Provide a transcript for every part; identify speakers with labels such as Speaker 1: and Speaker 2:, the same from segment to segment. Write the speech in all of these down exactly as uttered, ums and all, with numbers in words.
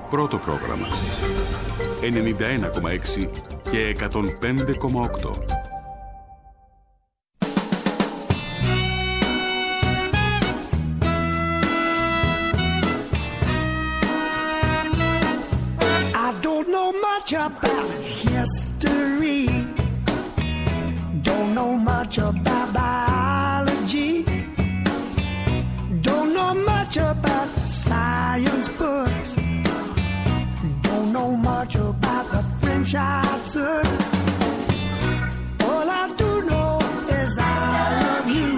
Speaker 1: Πρώτο πρόγραμμα ενενήντα ένα κόμμα έξι και εκατόν πέντε κόμμα οκτώ.
Speaker 2: About history, don't know much about biology, don't know much about science books, don't know much about the French I took. All I do know is I love you,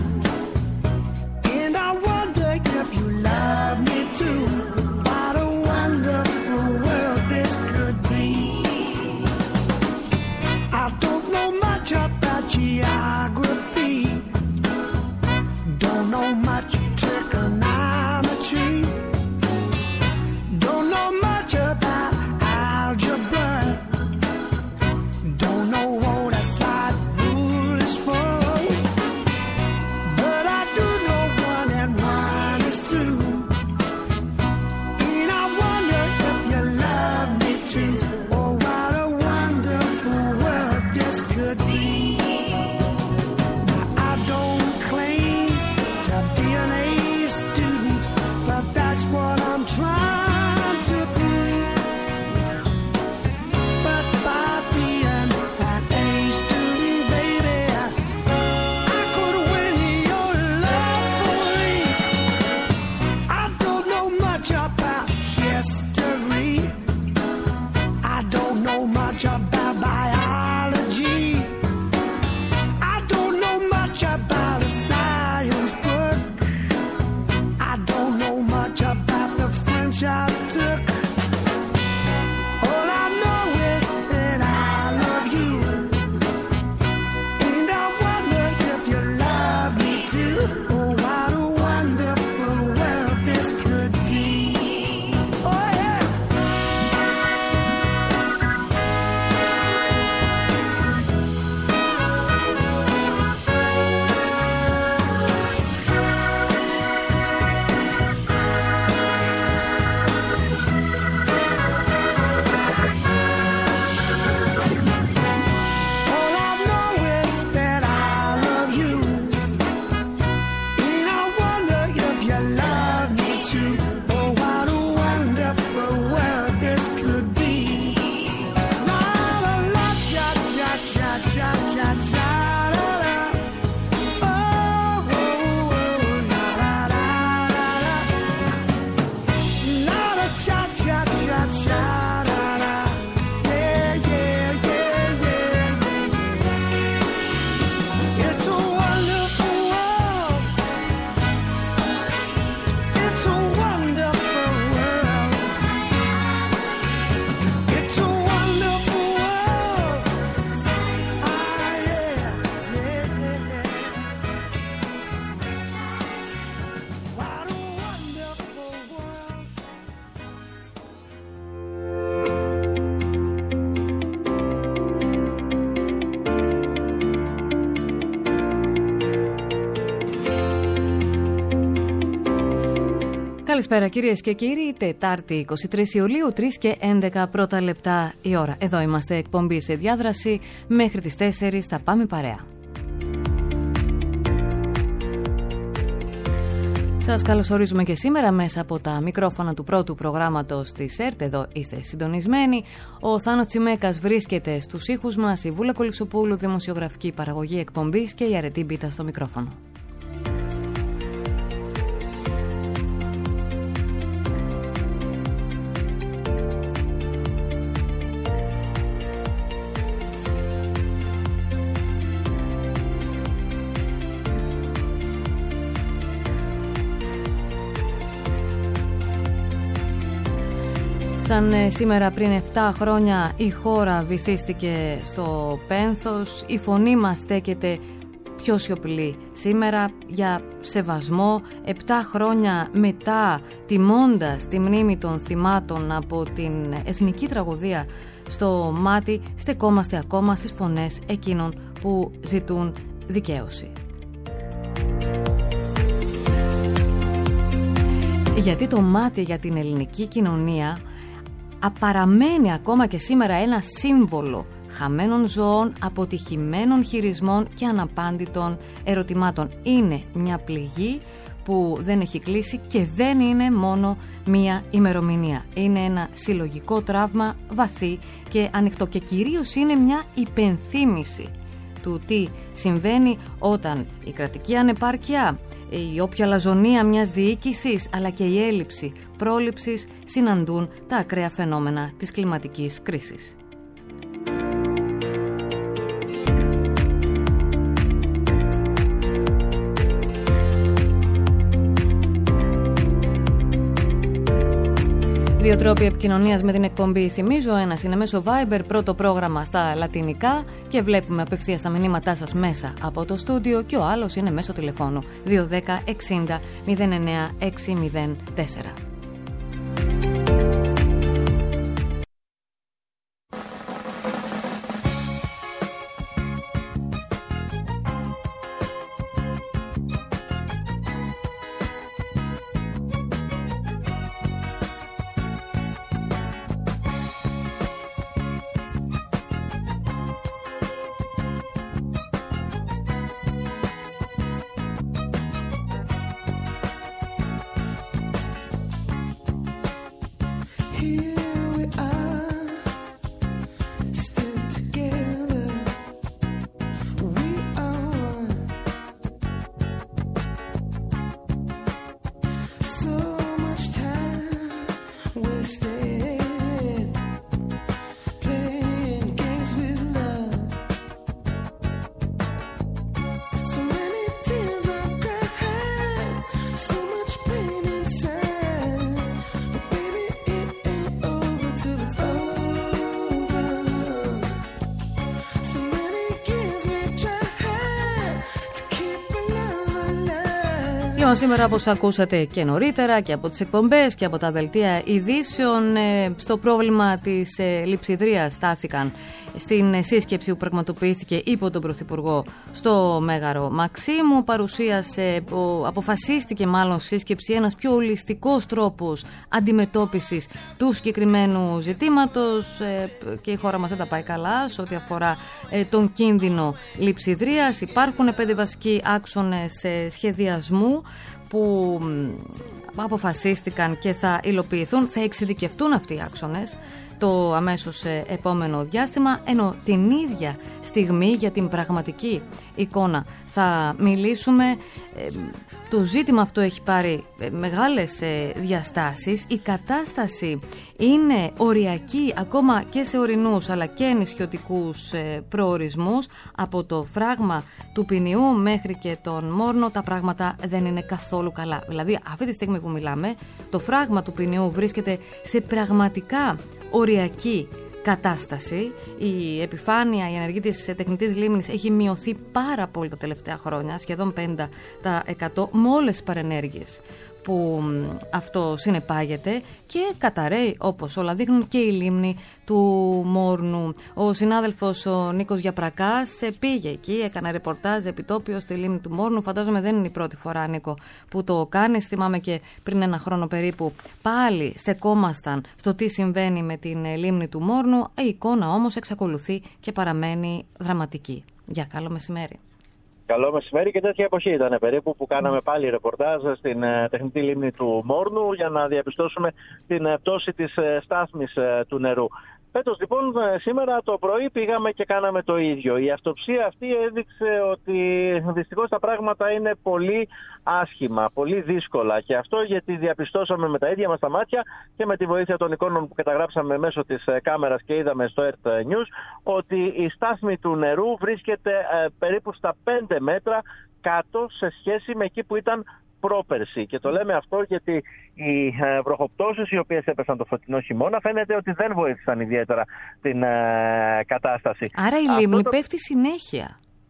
Speaker 2: and I wonder if you love me too. What a wonderful world this could be. I don't know much about geography, don't know much trigonometry, don't know much about algebra, don't know what a slide rule is for, but I do know one and one is two, and I wonder if you love me too. Oh, what a wonderful world this could be. Now I don't claim to be an A student, but that's what I'm trying to be. But by being an A student, baby, I could win your love fully. I don't know much about history, I don't know much about biology, I don't know much about a science book, I don't know much about the French I took. All I know is that I love you, and I wonder if you love me too. Oh, what a wonderful world this could be. Oh, yeah. All I know is that I love you, and I wonder if you love me too. Oh, what a wonderful world this could be. La la la, cha cha cha cha cha cha la la. Oh oh oh, la la la la la. La la cha cha cha cha la la. Yeah yeah yeah yeah yeah. It's a wonderful world. It's a wonderful world. It's a wonderful world. Ah yeah, yeah, yeah. What a wonderful world.
Speaker 3: Καλησπέρα κυρίες και κύριοι, Τετάρτη εικοστή τρίτη Ιουλίου, τρεις και έντεκα πρώτα λεπτά η ώρα. Εδώ είμαστε, εκπομπή σε διάδραση, μέχρι τις τέσσερις θα πάμε παρέα. Σας καλωσορίζουμε και σήμερα μέσα από τα μικρόφωνα του πρώτου προγράμματος της ΕΡΤ. Εδώ είστε συντονισμένοι. Ο Θάνος Τσιμέκας βρίσκεται στους ήχους μας, η Βούλα Κολυξοπούλου, δημοσιογραφική παραγωγή εκπομπής, και η Αρετή Μπίτα στο μικρόφωνο. Σαν σήμερα πριν επτά χρόνια η χώρα βυθίστηκε στο πένθος, η φωνή μας στέκεται πιο σιωπηλή σήμερα για σεβασμό. Επτά χρόνια μετά, τιμώντας τη μνήμη των θυμάτων από την εθνική τραγωδία στο μάτι, στεκόμαστε ακόμα στις φωνές εκείνων που ζητούν δικαίωση. Γιατί το μάτι για την ελληνική κοινωνία παραμένει ακόμα και σήμερα ένα σύμβολο χαμένων ζώων, αποτυχημένων χειρισμών και αναπάντητων ερωτημάτων. Είναι μια πληγή που δεν έχει κλείσει και δεν είναι μόνο μία ημερομηνία. Είναι ένα συλλογικό τραύμα βαθύ και ανοιχτό και κυρίως είναι μια υπενθύμηση του τι συμβαίνει όταν η κρατική ανεπάρκεια, η όποια λαζονία μιας διοίκησης αλλά και η έλλειψη πρόληψης συναντούν τα ακραία φαινόμενα της κλιματικής κρίσης. Δύο τρόποι επικοινωνίας με την εκπομπή θυμίζω. Ένας είναι μέσω Viber, πρώτο πρόγραμμα στα λατινικά και βλέπουμε απευθείας τα μηνύματά σας μέσα από το στούντιο, και ο άλλος είναι μέσω τηλεφώνου δύο ένα μηδέν εξήντα μηδέν εννέα έξι μηδέν τέσσερα. Σήμερα, όπως ακούσατε και νωρίτερα και από τις εκπομπές και από τα δελτία ειδήσεων, στο πρόβλημα της λειψιδρίας στάθηκαν στην σύσκεψη που πραγματοποιήθηκε υπό τον Πρωθυπουργό στο Μέγαρο Μαξίμου. Παρουσίασε, αποφασίστηκε μάλλον σύσκεψη ένας πιο ολιστικός τρόπος αντιμετώπισης του συγκεκριμένου ζητήματος και η χώρα μας δεν τα πάει καλά σε ό,τι αφορά τον κίνδυνο λειψιδρίας. Υπάρχουν πέντε βασικοί άξονες σχεδιασμού που αποφασίστηκαν και θα υλοποιηθούν. Θα εξειδικευτούν αυτοί οι άξονες το αμέσως επόμενο διάστημα, ενώ την ίδια στιγμή για την πραγματική εικόνα θα μιλήσουμε. Το ζήτημα αυτό έχει πάρει μεγάλες διαστάσεις. Η κατάσταση είναι οριακή ακόμα και σε ορεινούς αλλά και νησιωτικούς προορισμούς. Από το φράγμα του Ποινιού μέχρι και τον Μόρνο τα πράγματα δεν είναι καθόλου καλά. Δηλαδή αυτή τη στιγμή που μιλάμε, το φράγμα του Ποινιού βρίσκεται σε πραγματικά οριακή κατάσταση. Η επιφάνεια, η ενεργή της τεχνητής λίμνης έχει μειωθεί πάρα πολύ τα τελευταία χρόνια, σχεδόν πενήντα τοις εκατό, με όλες τις παρενέργειες που αυτό συνεπάγεται, και καταραίει, όπως όλα δείχνουν, και η λίμνη του Μόρνου. Ο συνάδελφος ο Νίκος Γιαπρακάς πήγε εκεί, έκανε ρεπορτάζ επιτόπιο στη λίμνη του Μόρνου. Φαντάζομαι δεν είναι η πρώτη φορά, Νίκο, που το κάνεις. Θυμάμαι και πριν ένα χρόνο περίπου πάλι στεκόμασταν στο τι συμβαίνει με την λίμνη του Μόρνου. Η εικόνα όμως εξακολουθεί και παραμένει δραματική. Για καλό μεσημέρι.
Speaker 4: Καλό μεσημέρι, και τέτοια εποχή ήταν περίπου που κάναμε πάλι ρεπορτάζ στην ε, τεχνητή λίμνη του Μόρνου για να διαπιστώσουμε την ε, πτώση της ε, στάθμης ε, του νερού. Φέτος λοιπόν σήμερα το πρωί πήγαμε και κάναμε το ίδιο. Η αυτοψία αυτή έδειξε ότι δυστυχώς τα πράγματα είναι πολύ άσχημα, πολύ δύσκολα, και αυτό γιατί διαπιστώσαμε με τα ίδια μας τα μάτια και με τη βοήθεια των εικόνων που καταγράψαμε μέσω της κάμερας και είδαμε στο Earth News ότι η στάθμη του νερού βρίσκεται ε, περίπου στα πέντε μέτρα κάτω σε σχέση με εκεί που ήταν πρόπερση. Και το λέμε αυτό γιατί οι ε, βροχοπτώσεις οι οποίες έπεσαν το φωτεινό χειμώνα φαίνεται ότι δεν βοήθησαν ιδιαίτερα την ε, κατάσταση.
Speaker 3: Άρα η λίμνη το... πέφτει συνέχεια.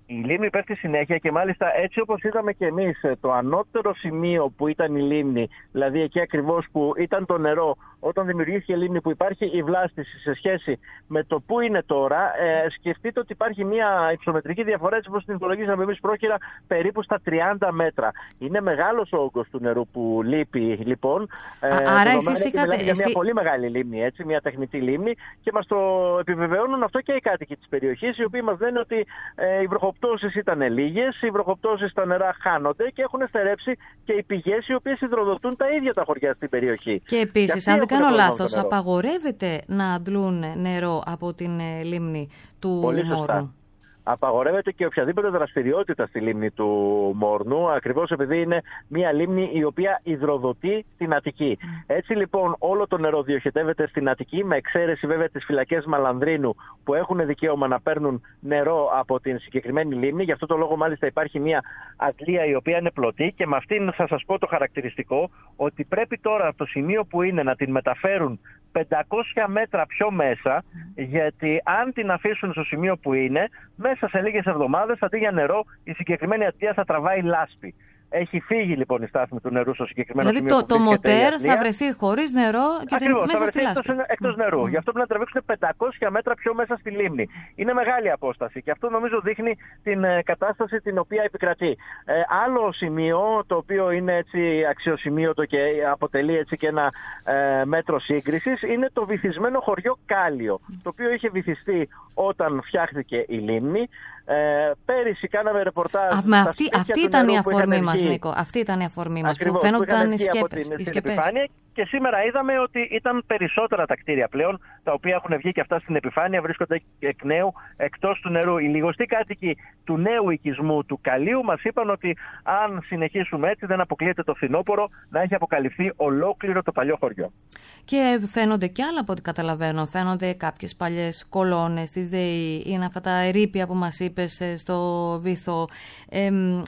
Speaker 4: Η λίμνη πέφτει συνέχεια και μάλιστα έτσι όπως είδαμε και εμείς, το ανώτερο σημείο που ήταν η λίμνη, δηλαδή εκεί ακριβώς που ήταν το νερό όταν δημιουργήθηκε η λίμνη, που υπάρχει η βλάστηση σε σχέση με το που είναι τώρα, ε, σκεφτείτε ότι υπάρχει μια υψομετρική διαφορά, έτσι όπως την υπολογίσαμε εμείς πρόχειρα, περίπου στα τριάντα μέτρα. Είναι μεγάλος ο όγκος του νερού που λείπει λοιπόν.
Speaker 3: Ε, Άρα εσείς είχατε...
Speaker 4: Για μια πολύ μεγάλη λίμνη, έτσι, μια τεχνητή λίμνη, και μας το επιβεβαιώνουν αυτό και οι κάτοικοι της περιοχής, οι οποίοι μας λένε ότι ε, οι βροχοπτώσεις ήταν λίγες, οι βροχοπτώσεις στα νερά χάνονται και έχουν στερέψει και οι πηγές οι οποίες υδροδοτούν τα ίδια τα χωριά στην περιοχή.
Speaker 3: Και επίσης, αν δεν κάνω λάθος, απαγορεύεται να αντλούν νερό από την ε, λίμνη του Μόρνου.
Speaker 4: Απαγορεύεται και οποιαδήποτε δραστηριότητα στη λίμνη του Μόρνου, ακριβώς επειδή είναι μια λίμνη η οποία υδροδοτεί την Αττική. Έτσι λοιπόν όλο το νερό διοχετεύεται στην Αττική, με εξαίρεση βέβαια τις φυλακές Μαλανδρίνου που έχουν δικαίωμα να παίρνουν νερό από την συγκεκριμένη λίμνη. Γι' αυτό το λόγο μάλιστα υπάρχει μια αντλία η οποία είναι πλωτή, και με αυτήν θα σας πω το χαρακτηριστικό, ότι πρέπει τώρα το σημείο που είναι να την μεταφέρουν πεντακόσια μέτρα πιο μέσα, γιατί αν την αφήσουν στο σημείο που είναι, μέσα σε λίγες εβδομάδες, αντί για νερό, η συγκεκριμένη αντλία θα τραβάει λάσπη. Έχει φύγει λοιπόν η στάθμη του νερού στο συγκεκριμένο
Speaker 3: δηλαδή,
Speaker 4: σημείο.
Speaker 3: Δηλαδή το, το μοτέρ θα βρεθεί χωρίς νερό και
Speaker 4: Ακριβώς,
Speaker 3: την, μέσα
Speaker 4: θα
Speaker 3: στη λάσπη.
Speaker 4: Εκτός, εκτός νερού. Mm. Γι' αυτό πρέπει να τραβήξουν πεντακόσια μέτρα πιο μέσα στη λίμνη. Είναι μεγάλη απόσταση και αυτό νομίζω δείχνει την ε, κατάσταση την οποία επικρατεί. Ε, άλλο σημείο, το οποίο είναι έτσι αξιοσημείωτο και αποτελεί έτσι και ένα ε, μέτρο σύγκρισης, είναι το βυθισμένο χωριό Κάλιο, το οποίο είχε βυθιστεί όταν φτιάχθηκε η λίμνη. Ε, πέρυσι κάναμε ρεπορτάζ.
Speaker 3: Α, με αυτή αυτή ήταν η αφορμή μας, Νίκο. Αυτή ήταν η αφορμή μας. Που φαίνονταν οι σκέπες.
Speaker 4: Οι σκέπες. Και σήμερα είδαμε ότι ήταν περισσότερα τα κτίρια πλέον, τα οποία έχουν βγει και αυτά στην επιφάνεια, βρίσκονται εκ νέου εκτός του νερού. Οι λιγοστοί κάτοικοι του νέου οικισμού του Καλίου μας είπαν ότι αν συνεχίσουμε έτσι, δεν αποκλείεται το φθινόπωρο να έχει αποκαλυφθεί ολόκληρο το παλιό χωριό.
Speaker 3: Και φαίνονται κι άλλα από ό,τι καταλαβαίνω. Φαίνονται κάποιες παλιές κολόνες της ΔΕΗ, είναι αυτά τα ερείπια που μας είπες στο βυθό. Ε,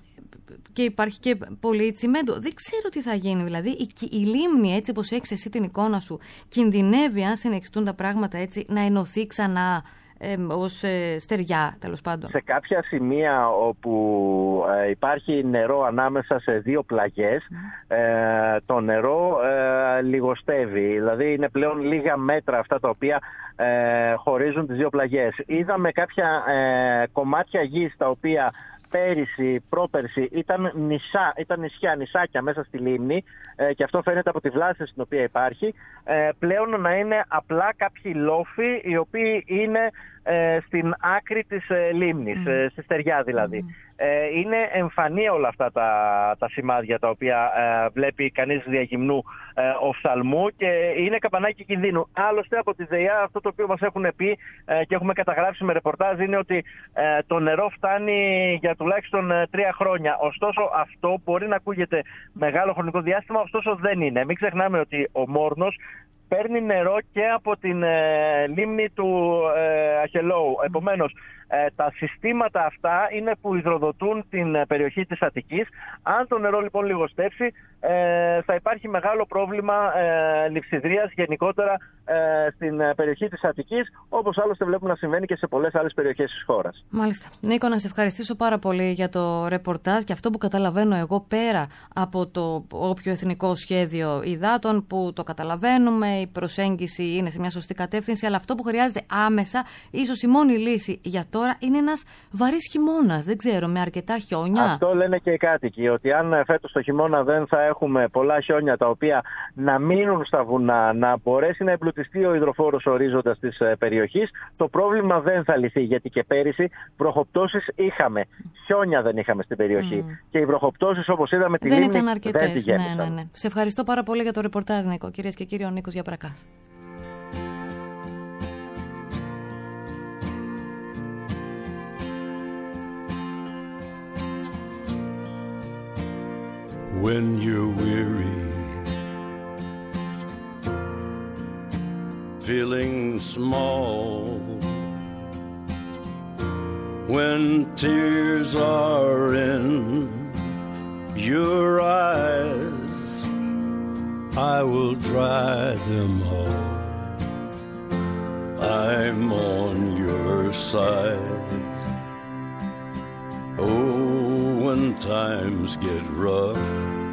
Speaker 3: και υπάρχει και πολύ τσιμέντο. Δεν ξέρω τι θα γίνει. Δηλαδή η, η λίμνη, έτσι όπως έχεις εσύ την εικόνα σου, κινδυνεύει, αν συνεχιστούν τα πράγματα έτσι, να ενωθεί ξανά ε, ως ε, στεριά, τέλος πάντων. Σε
Speaker 4: κάποια σημεία όπου ε, υπάρχει νερό ανάμεσα σε δύο πλαγιές, mm. ε, το νερό ε, λιγοστεύει. Δηλαδή είναι πλέον λίγα μέτρα αυτά τα οποία ε, χωρίζουν τις δύο πλαγιές. Είδαμε κάποια ε, κομμάτια γης τα οποία πέρυσι, πρόπερσι ήταν νησά, ήταν νησιά, νησάκια μέσα στη λίμνη, ε, και αυτό φαίνεται από τη βλάστηση στην οποία υπάρχει, ε, πλέον να είναι απλά κάποιοι λόφοι οι οποίοι είναι ε, στην άκρη της ε, λίμνης, mm. ε, στη στεριά δηλαδή. Mm. Ε, είναι εμφανή όλα αυτά τα, τα σημάδια τα οποία ε, βλέπει κανείς διαγυμνού ε, οφθαλμού, και είναι καπανάκι κινδύνου. Άλλωστε από τη ΔΕΙΑ αυτό το οποίο μας έχουν πει ε, και έχουμε καταγράψει με ρεπορτάζ είναι ότι ε, το νερό φτάνει για τουλάχιστον ε, τρία χρόνια. Ωστόσο αυτό μπορεί να ακούγεται μεγάλο χρονικό διάστημα, ωστόσο δεν είναι. Μην ξεχνάμε ότι ο Μόρνος παίρνει νερό και από την ε, λίμνη του ε, Αχελώου. Επομένως, ε, τα συστήματα αυτά είναι που υδροδοτούν την ε, περιοχή της Αττικής. Αν το νερό λοιπόν λιγοστεύσει, ε, θα υπάρχει μεγάλο πρόβλημα ε, λειψιδρίας γενικότερα ε, στην ε, περιοχή της Αττικής, όπως άλλωστε βλέπουμε να συμβαίνει και σε πολλές άλλες περιοχές της χώρας.
Speaker 3: Μάλιστα. Νίκο, να σε ευχαριστήσω πάρα πολύ για το ρεπορτάζ, και αυτό που καταλαβαίνω εγώ, πέρα από το όποιο εθνικό σχέδιο υδάτων που το καταλαβαίνουμε, η προσέγγιση είναι σε μια σωστή κατεύθυνση, αλλά αυτό που χρειάζεται άμεσα, ίσως η μόνη λύση για τώρα, είναι ένας βαρύς χειμώνας. Δεν ξέρω, με αρκετά χιόνια.
Speaker 4: Αυτό λένε και οι κάτοικοι, ότι αν φέτος το χειμώνα δεν θα έχουμε πολλά χιόνια τα οποία να μείνουν στα βουνά, να μπορέσει να εμπλουτιστεί ο υδροφόρος ορίζοντας της περιοχής, το πρόβλημα δεν θα λυθεί. Γιατί και πέρυσι βροχοπτώσεις είχαμε. Χιόνια δεν είχαμε στην περιοχή. Mm. Και οι βροχοπτώσεις, όπως είδαμε, τη
Speaker 3: δεν
Speaker 4: λίμνη
Speaker 3: ήταν αρκετές.
Speaker 4: Δεν τη γέμισαν.
Speaker 3: Ναι, ναι, ναι. Σε ευχαριστώ πάρα πολύ για το ρεπορτάζ, Νίκο. Κυρίες και κύριοι, ο Νίκος Γιαπρακάς.
Speaker 2: When you're weary, feeling small, when tears are in your eyes, I will dry them all. I'm on your side.
Speaker 5: Oh, when times get rough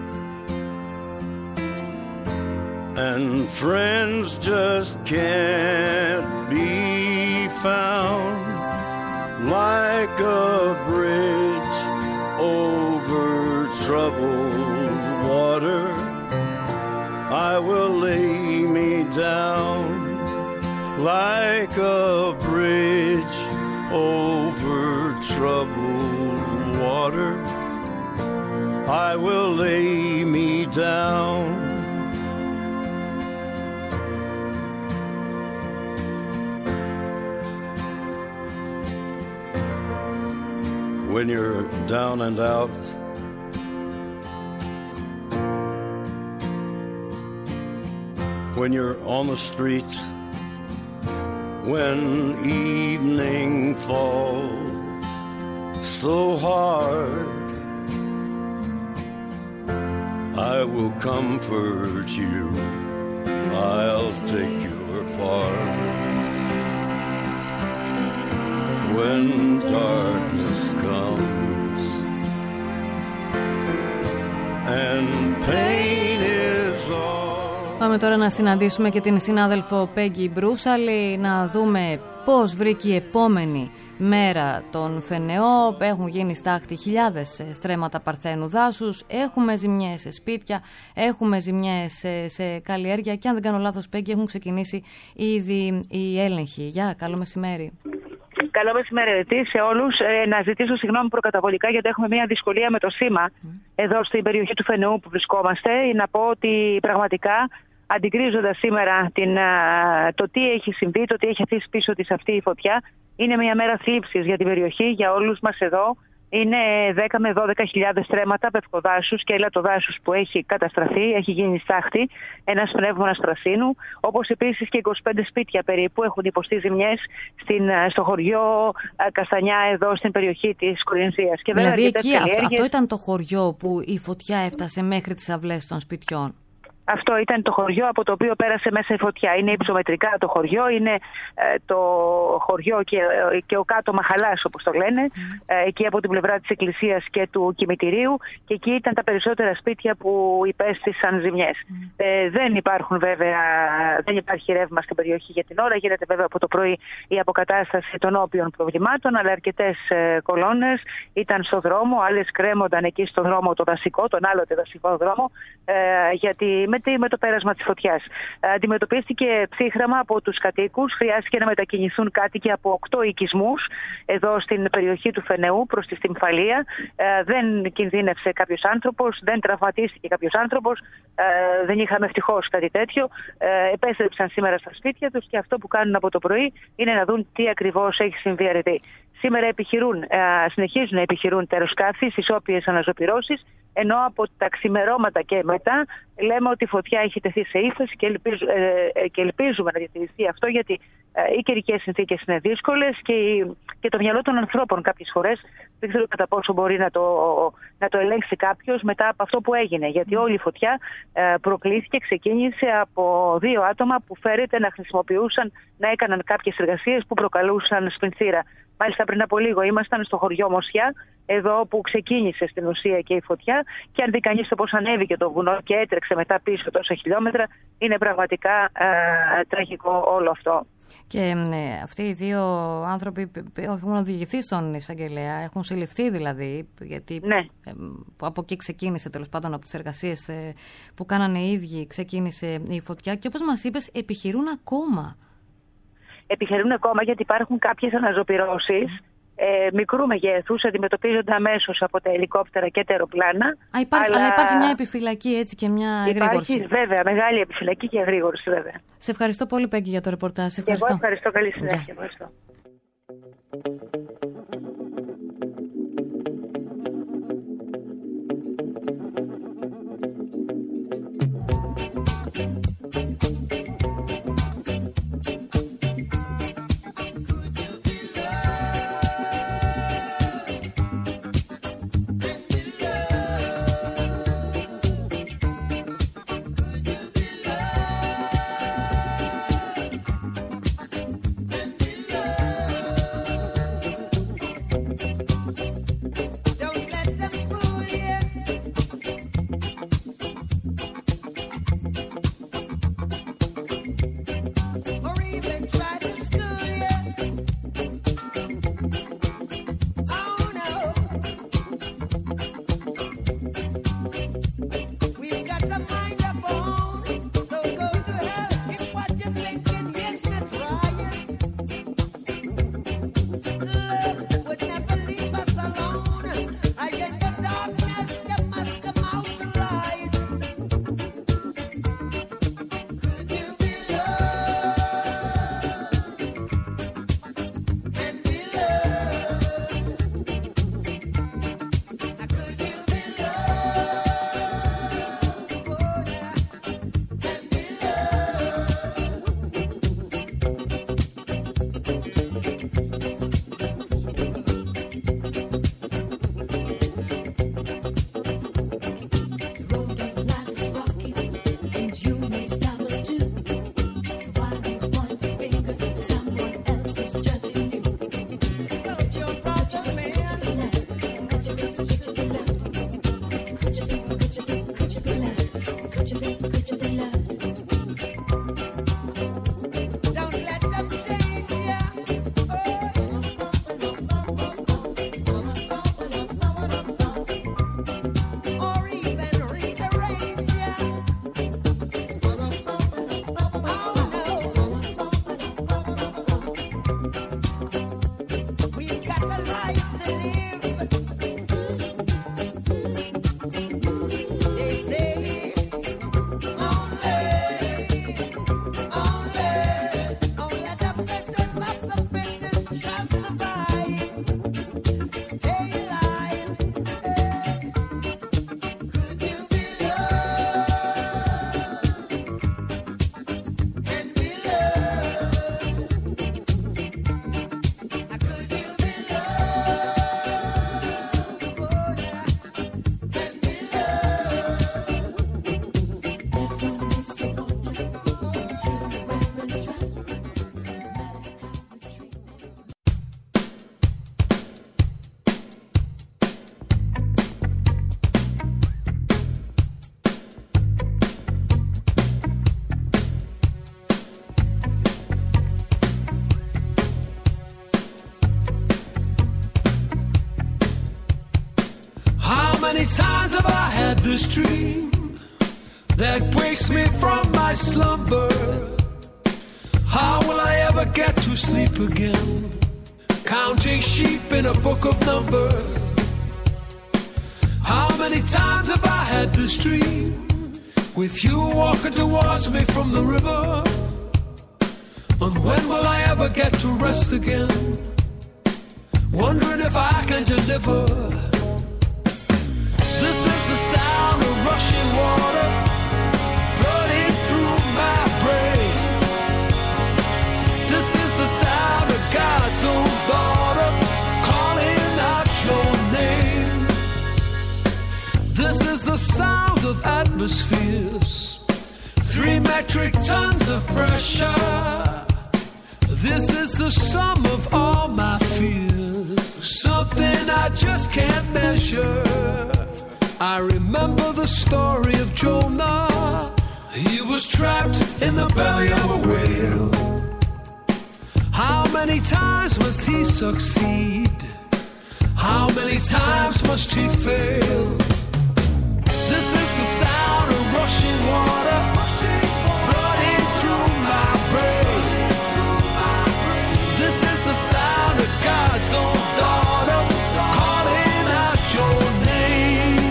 Speaker 5: and friends just can't be found, like a bridge over troubled water, I will lay me down. Like a bridge over troubled water, I will lay me down. When you're down and out, when you're on the street, when evening falls so hard, I will comfort you, I'll take your part. When darkness comes and pain is all.
Speaker 3: Πάμε τώρα να συναντήσουμε και την συνάδελφο Πέγγι Μπρούσαλη, να δούμε πώς βρήκε η επόμενη μέρα τον Φενεό. Έχουν γίνει στάχτη χιλιάδες στρέμματα παρθένου δάσους, έχουμε ζημιές σε σπίτια, έχουμε ζημιές σε, σε καλλιέργεια και αν δεν κάνω λάθος, Πέγγι, έχουν ξεκινήσει ήδη οι έλεγχοι. Γεια, καλό μεσημέρι.
Speaker 6: Καλό μεσημέρι σε όλους. Ε, να ζητήσω συγγνώμη προκαταβολικά γιατί έχουμε μια δυσκολία με το σήμα mm. εδώ στην περιοχή του Φενεού που βρισκόμαστε. Να πω ότι πραγματικά αντικρίζοντας σήμερα την, το τι έχει συμβεί, το τι έχει αφήσει πίσω της αυτή η φωτιά, είναι μια μέρα θλίψης για την περιοχή, για όλους μας εδώ. Είναι δέκα με δώδεκα χιλιάδες στρέμματα πευκοδάσους και ελαττοδάσους που έχει καταστραφεί, έχει γίνει στάχτη, ένας πνεύμονας πρασίνου, όπως επίσης και είκοσι πέντε σπίτια περίπου έχουν υποστεί ζημιές στο χωριό Καστανιά, εδώ στην περιοχή της Κορινθίας.
Speaker 3: Δηλαδή εκεί αυτό, αυτό ήταν το χωριό που η φωτιά έφτασε μέχρι τις αυλές των σπιτιών.
Speaker 6: Αυτό ήταν το χωριό από το οποίο πέρασε μέσα η φωτιά. Είναι υψομετρικά το χωριό, είναι ε, το χωριό και, και ο κάτω Μαχαλάς, όπως το λένε, mm. ε, εκεί από την πλευρά της εκκλησίας και του κημητηρίου, και εκεί ήταν τα περισσότερα σπίτια που υπέστησαν ζημιές. Mm. Ε, δεν υπάρχουν βέβαια, δεν υπάρχει ρεύμα στην περιοχή για την ώρα, γίνεται βέβαια από το πρωί η αποκατάσταση των όποιων προβλημάτων, αλλά αρκετές ε, κολόνες ήταν στο δρόμο, άλλες κρέμονταν εκεί στο δρόμο το δασικό, τον άλλοτε δασικό δρόμο, ε, γιατί με το πέρασμα της φωτιάς. Αντιμετωπίστηκε ψύχραμα από τους κατοίκους, χρειάστηκε να μετακινηθούν κάτοικοι από οκτώ οικισμούς εδώ στην περιοχή του Φενεού προς τη Στυμφαλία. Δεν κινδύνευσε κάποιος άνθρωπος, δεν τραυματίστηκε κάποιος άνθρωπος, δεν είχαμε ευτυχώς κάτι τέτοιο. Επέστρεψαν σήμερα στα σπίτια τους και αυτό που κάνουν από το πρωί είναι να δουν τι ακριβώς έχει συμβεί αρετή. Σήμερα επιχειρούν, συνεχίζουν να επιχειρούν τα αεροσκάφη στις όποιες αναζωπυρώσεις, ενώ από τα ξημερώματα και μετά λέμε ότι η φωτιά έχει τεθεί σε ύφεση και, ελπίζ, ε, και ελπίζουμε να διατηρηθεί αυτό, γιατί ε, οι καιρικές συνθήκες είναι δύσκολες και, και το μυαλό των ανθρώπων κάποιες φορές δεν ξέρω κατά πόσο μπορεί να το, να το ελέγξει κάποιος μετά από αυτό που έγινε. Γιατί όλη η φωτιά ε, προκλήθηκε, ξεκίνησε από δύο άτομα που φέρεται να χρησιμοποιούσαν, να έκαναν κάποιες εργασίες που προκαλούσαν σπινθήρα. Μάλιστα πριν από λίγο ήμασταν στο χωριό Μοσιά, εδώ που ξεκίνησε στην ουσία και η φωτιά, και αν δει κανείς το πώς ανέβηκε το βουνό και έτρεξε μετά πίσω τόσα χιλιόμετρα, είναι πραγματικά ε, τραγικό όλο αυτό.
Speaker 3: Και ε, αυτοί οι δύο άνθρωποι έχουν οδηγηθεί στον εισαγγελέα, έχουν συλληφθεί δηλαδή, γιατί
Speaker 6: ναι.
Speaker 3: ε, από εκεί ξεκίνησε, τέλος πάντων από τις εργασίες ε, που κάνανε οι ίδιοι, ξεκίνησε η φωτιά και όπως μας είπες επιχειρούν ακόμα.
Speaker 6: Επιχειρούν ακόμα γιατί υπάρχουν κάποιες αναζωπυρώσεις ε, μικρού μεγέθους, αντιμετωπίζονται αμέσως από τα ελικόπτερα και τα αεροπλάνα.
Speaker 3: Α, υπάρχει, αλλά... αλλά υπάρχει μια επιφυλακή έτσι και μια εγρήγορση.
Speaker 6: Υπάρχει βέβαια μεγάλη επιφυλακή και εγρήγορση βέβαια.
Speaker 3: Σε ευχαριστώ πολύ, Πέγγι, για το ρεπορτάζ. Σε ευχαριστώ.
Speaker 6: Εγώ ευχαριστώ, καλή συνέχεια. Ευχαριστώ.
Speaker 7: have I had this dream that wakes me from my slumber? How will I ever get to sleep again? Counting sheep in a book of numbers. How many times have I had this dream with you walking towards me from the river? And when will I ever get to rest again? Wondering if I can deliver. This is the sound of rushing water flooding through my brain. This is the sound of God's own daughter calling out your name. This is the sound of atmospheres, three metric tons of pressure. This is the sum of all my fears, something I just can't measure. I remember the story of Jonah. He was trapped in the belly of a whale. How many times must he succeed? How many times must he fail? This is the sound of rushing water flooding through my brain. This is the sound of God's own daughter calling out your name.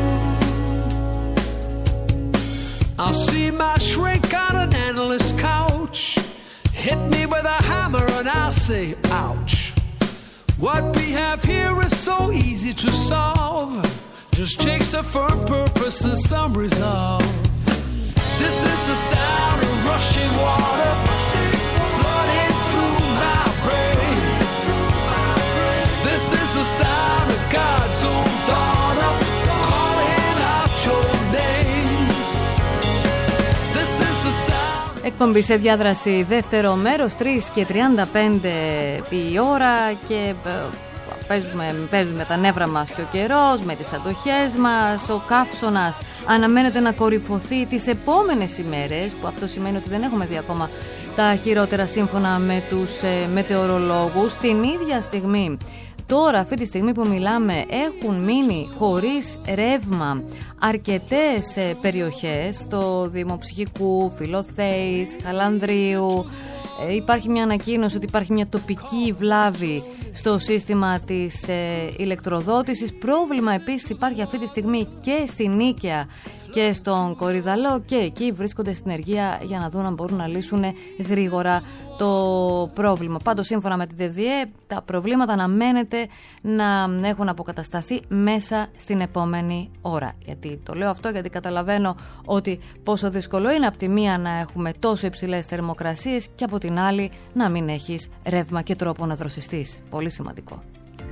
Speaker 7: I'll see my shrink on an endless couch, hit me with a hammer and I'll say ouch. What we have here is so easy to solve, just takes a firm purpose and some resolve. This is the sound of rushing water flooding through my brain. This is the sound of God's own daughter calling out your name. This is the sound.
Speaker 3: Εκπομπή σε διάδραση, δεύτερο μέρος, τρεις και τριάντα πέντε η ώρα και παίζουμε, παίζουμε τα νεύρα μας και ο καιρός με τις αντοχές μας. Ο καύσωνας αναμένεται να κορυφωθεί τις επόμενες ημέρες, που αυτό σημαίνει ότι δεν έχουμε δει ακόμα τα χειρότερα σύμφωνα με τους ε, μετεωρολόγους. Την ίδια στιγμή, τώρα αυτή τη στιγμή που μιλάμε, έχουν μείνει χωρίς ρεύμα αρκετές ε, περιοχές στο Δήμο Ψυχικού, Φιλοθέης, Χαλανδρίου. Ε, υπάρχει μια ανακοίνωση ότι υπάρχει μια τοπική βλάβη στο σύστημα της ε, ηλεκτροδότησης. Πρόβλημα επίσης υπάρχει αυτή τη στιγμή και στη Νίκαια και στον Κορυδαλό, και εκεί βρίσκονται στην ενεργεία για να δουν αν μπορούν να λύσουν γρήγορα το πρόβλημα. Πάντως, σύμφωνα με την ΤΕΔΙΕ, τα προβλήματα αναμένεται να έχουν αποκατασταθεί μέσα στην επόμενη ώρα. Γιατί το λέω αυτό, γιατί καταλαβαίνω ότι πόσο δύσκολο είναι από τη μία να έχουμε τόσο υψηλές θερμοκρασίες και από την άλλη να μην έχεις ρεύμα και τρόπο να δροσιστείς. Πολύ σημαντικό.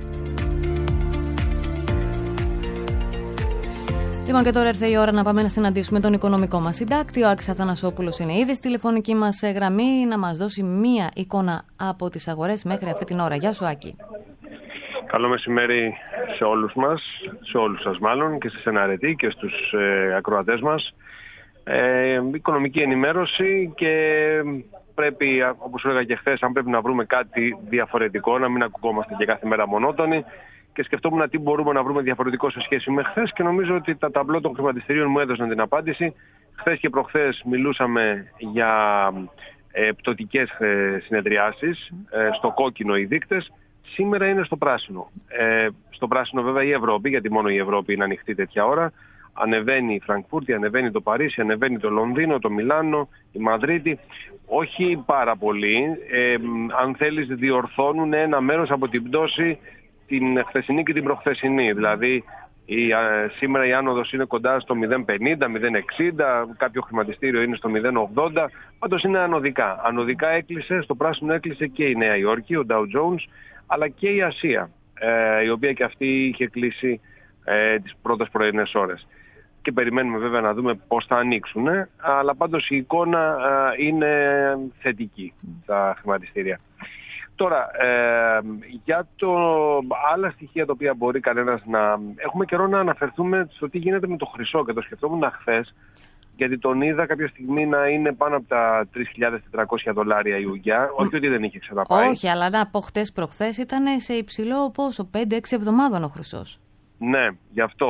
Speaker 3: Λοιπόν, και τώρα ήρθε η ώρα να πάμε να συναντήσουμε τον οικονομικό μας συντάκτη. Ο Άκης Αθανασόπουλος είναι ήδη στη τηλεφωνική μας γραμμή να μας δώσει μία εικόνα από τις αγορές μέχρι αυτή την ώρα. Γεια σου, Άκη.
Speaker 8: Καλό μεσημέρι σε όλους μας, σε όλους σας μάλλον, και στη Σεναρετή και στους ε, ακροατές μας. Ε, οικονομική ενημέρωση, και πρέπει, όπως έλεγα και χθες, αν πρέπει να βρούμε κάτι διαφορετικό, να μην ακουγόμαστε και κάθε μέρα μονότονοι. Και σκεφτόμουν τι μπορούμε να βρούμε διαφορετικό σε σχέση με χθες, και νομίζω ότι τα ταμπλό των χρηματιστηρίων μου έδωσαν την απάντηση. Χθες και προχθές μιλούσαμε για ε, πτωτικές ε, συνεδριάσεις, ε, στο κόκκινο οι δείκτες. Σήμερα είναι στο πράσινο. Ε, στο πράσινο βέβαια η Ευρώπη, γιατί μόνο η Ευρώπη είναι ανοιχτή τέτοια ώρα. Ανεβαίνει η Φραγκφούρτη, ανεβαίνει το Παρίσι, ανεβαίνει το Λονδίνο, το Μιλάνο, η Μαδρίτη. Όχι πάρα πολύ. Ε, αν θέλεις, διορθώνουν ένα μέρος από την πτώση την χθεσινή και την προχθεσινή. Δηλαδή η, α, σήμερα η άνοδος είναι κοντά στο μηδέν πενήντα, μηδέν εξήντα, κάποιο χρηματιστήριο είναι στο μηδέν ογδόντα. Πάντως είναι ανωδικά. Ανωδικά έκλεισε, στο πράσινο έκλεισε και η Νέα Υόρκη, ο Dow Jones, αλλά και η Ασία, ε, η οποία και αυτή είχε κλείσει ε, τις πρώτες πρωινές ώρες. Και περιμένουμε βέβαια να δούμε πώς θα ανοίξουν, ε, αλλά πάντως η εικόνα ε, είναι θετική στα χρηματιστήρια. Τώρα, ε, για το άλλα στοιχεία τα οποία μπορεί κανένας να... Έχουμε καιρό να αναφερθούμε στο τι γίνεται με το χρυσό, και το σκεφτόμουν χθες, γιατί τον είδα κάποια στιγμή να είναι πάνω από τα τρεις χιλιάδες τετρακόσια δολάρια η ουγγιά. Όχι ότι δεν είχε ξαναπάει.
Speaker 3: Όχι, αλλά από χτες προχθές ήταν σε υψηλό πόσο, πέντε έξι εβδομάδων ο χρυσός.
Speaker 8: Ναι, γι' αυτό.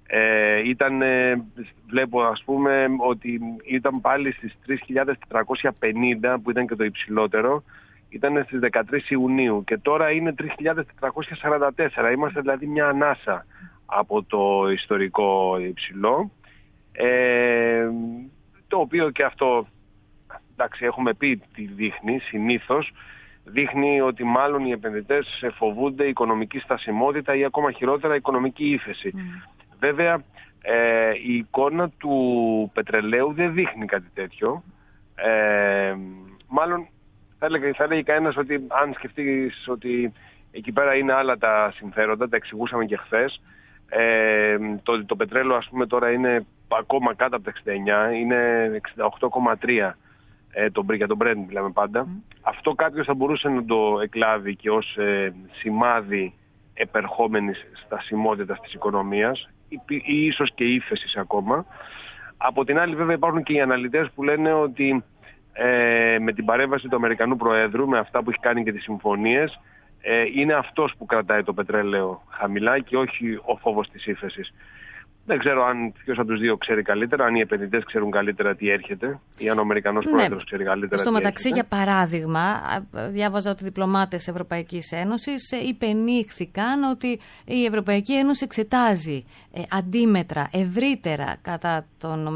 Speaker 8: Ε, ήταν, ε, βλέπω ας πούμε ότι ήταν πάλι στις τρεις χιλιάδες τετρακόσια πενήντα που ήταν και το υψηλότερο, ήταν στις δεκατρείς Ιουνίου και τώρα είναι τρεις χιλιάδες τετρακόσια σαράντα τέσσερα. Είμαστε δηλαδή μια ανάσα από το ιστορικό υψηλό, ε, το οποίο και αυτό, εντάξει, έχουμε πει τι δείχνει συνήθως. Δείχνει ότι μάλλον οι επενδυτές φοβούνται οικονομική στασιμότητα ή ακόμα χειρότερα οικονομική ύφεση. Mm. Βέβαια, ε, η εικόνα του πετρελαίου δεν δείχνει κάτι τέτοιο. Ε, μάλλον θα έλεγε, θα έλεγε κανένας ότι αν σκεφτείς ότι εκεί πέρα είναι άλλα τα συμφέροντα, τα εξηγούσαμε και χθες. Ε, το, το πετρέλαιο ας πούμε τώρα είναι ακόμα κάτω από τα εξήντα εννιά, είναι εξήντα οκτώ κόμμα τρία. Ε, τον, για τον Brent μιλάμε πάντα. Mm. Αυτό κάποιος θα μπορούσε να το εκλάβει και ως ε, σημάδι επερχόμενης στασιμότητας της οικονομίας ή, ή ίσως και ύφεσης ακόμα. Από την άλλη βέβαια υπάρχουν και οι αναλυτές που λένε ότι ε, με την παρέμβαση του Αμερικανού Προέδρου, με αυτά που έχει κάνει και τις συμφωνίες, ε, είναι αυτός που κρατάει το πετρέλαιο χαμηλά και όχι ο φόβος της ύφεσης. Δεν ξέρω αν ποιος από τους δύο ξέρει καλύτερα, αν οι επενδυτές ξέρουν καλύτερα τι έρχεται ή αν ο Αμερικανός ναι. Πρόεδρος ξέρει καλύτερα
Speaker 3: στο
Speaker 8: τι
Speaker 3: μεταξύ,
Speaker 8: έρχεται.
Speaker 3: Για παράδειγμα, διάβαζα ότι διπλωμάτες Ευρωπαϊκής Ένωσης υπενήχθηκαν ότι η Ευρωπαϊκή Ένωση εξετάζει ε, αντίμετρα ευρύτερα κατά των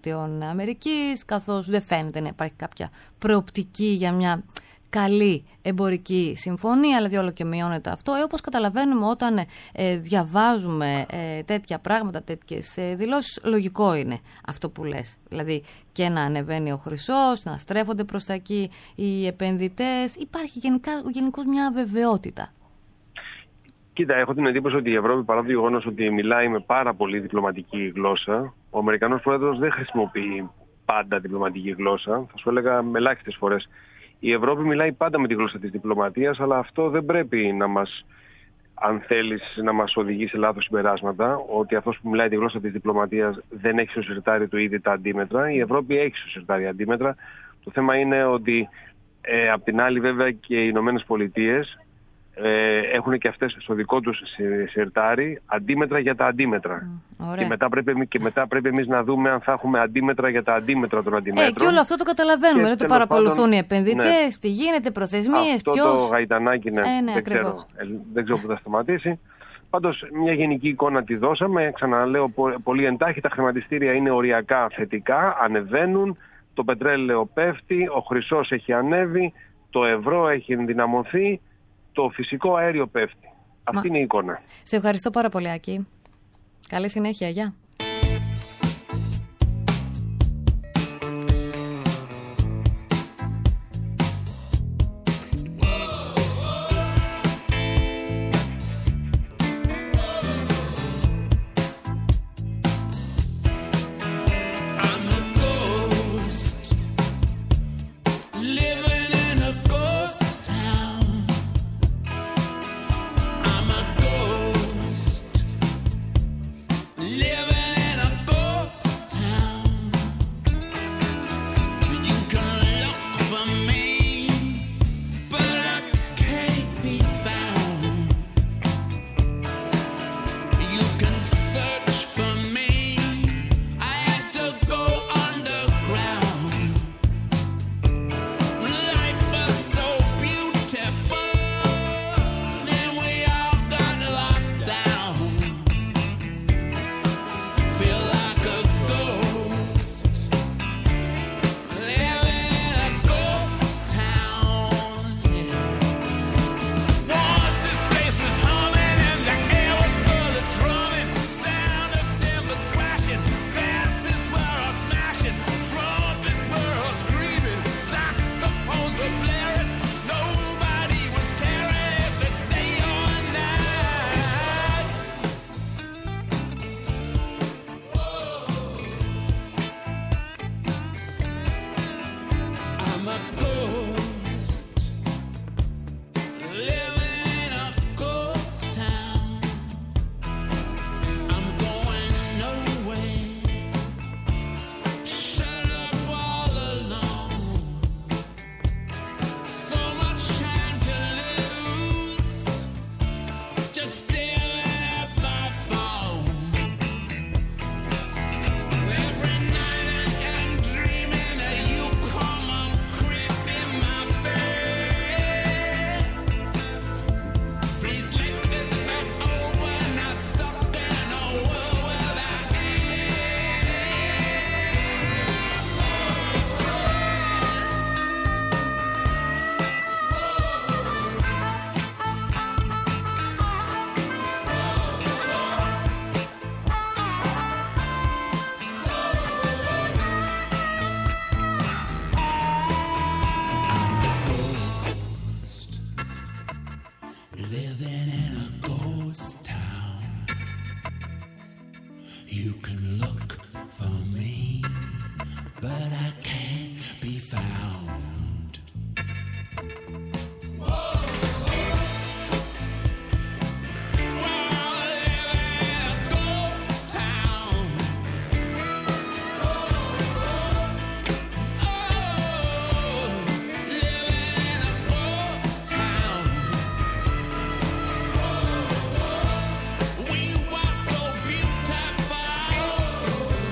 Speaker 3: ΗΠΑ, καθώς δεν φαίνεται να υπάρχει κάποια προοπτική για μια καλή εμπορική συμφωνία, δηλαδή όλο και μειώνεται αυτό. Ε, όπως καταλαβαίνουμε όταν ε, διαβάζουμε ε, τέτοια πράγματα, τέτοιες ε, δηλώσεις, λογικό είναι αυτό που λες. Δηλαδή και να ανεβαίνει ο χρυσός, να στρέφονται προς τα εκεί οι επενδυτές. Υπάρχει γενικά, γενικώς μια αβεβαιότητα.
Speaker 8: Κοίτα, έχω την εντύπωση ότι η Ευρώπη, παρά το γεγονός ότι μιλάει με πάρα πολύ διπλωματική γλώσσα, ο Αμερικανός Πρόεδρος δεν χρησιμοποιεί πάντα διπλωματική γλώσσα. Θα σου έλεγα με ελάχιστες φορές. Η Ευρώπη μιλάει πάντα με τη γλώσσα της διπλωματίας, αλλά αυτό δεν πρέπει να μας, αν θέλεις, να μας οδηγεί σε λάθος συμπεράσματα, ότι αυτός που μιλάει τη γλώσσα της διπλωματίας δεν έχει στο συρτάρι του ήδη τα αντίμετρα. Η Ευρώπη έχει στο συρτάρι αντίμετρα. Το θέμα είναι ότι ε, απ' την άλλη βέβαια και οι Ηνωμένες Πολιτείες ε, έχουν και αυτές στο δικό τους συρτάρι αντίμετρα για τα αντίμετρα. Mm, και, μετά πρέπει, και μετά πρέπει εμείς να δούμε αν θα έχουμε αντίμετρα για τα αντίμετρα των αντιμέτρων.
Speaker 3: Ε, και όλο αυτό το καταλαβαίνουμε. Δεν το παρακολουθούν πάντων, οι επενδυτές, ναι. Τι γίνεται, προθεσμίες,
Speaker 8: αυτό ποιος... το γαϊτανάκι, ναι, ε, ναι δεν, ξέρω, δεν ξέρω που θα σταματήσει. Πάντως μια γενική εικόνα τη δώσαμε. Ξαναλέω πολύ εντάχει, τα χρηματιστήρια είναι οριακά θετικά, ανεβαίνουν, το πετρέλαιο πέφτει, ο χρυσός έχει ανέβει, το ευρώ έχει ενδυναμωθεί, το φυσικό αέριο πέφτει. Αυτή Μα... είναι η εικόνα.
Speaker 3: Σε ευχαριστώ πάρα πολύ, Άκη. Καλή συνέχεια, γεια.
Speaker 7: Living